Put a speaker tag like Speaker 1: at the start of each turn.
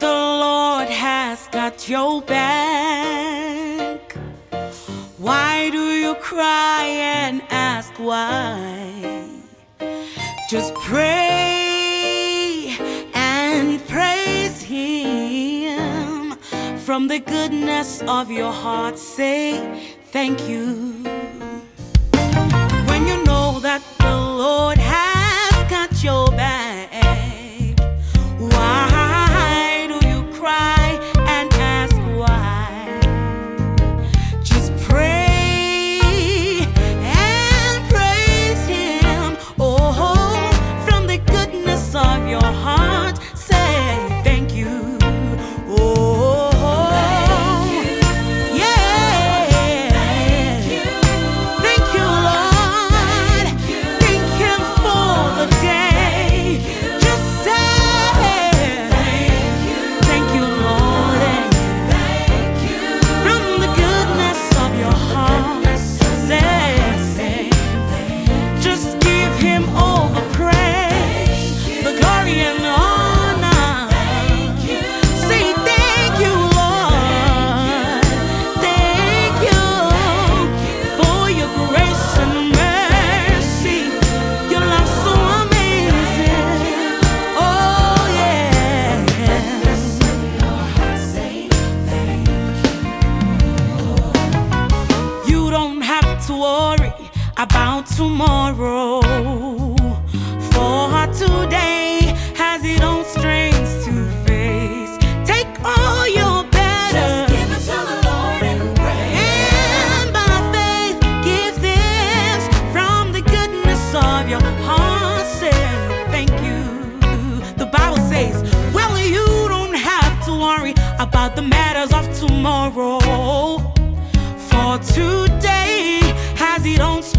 Speaker 1: the Lord has got your back, why do you cry and ask why? Just pray and praise Him. From the goodness of your heart, say thank you. When you know that the Lord has got your back, why do you cry and ask why? Just pray and praise Him. Oh, from the goodness of your heart, say thank you. Oh, thank you. Yeah. Thank you. Thank you, Lord. Thank you. Thank Him for the day. Just say thank you, Lord. Thank you. From the goodness of your heart, say, just give Him all the praise, the glory and the honor. Say thank you, Lord. Thank you for your grace and mercy. Your love so amazing. Oh yeah. You don't have to worry about tomorrow, for today has its own strengths to face. Take all your burdens, give it to the Lord and pray. And by faith, give thanks from the goodness of your heart. Say thank you. The Bible says, well, you don't have to worry about the matters of tomorrow, for today has its own strength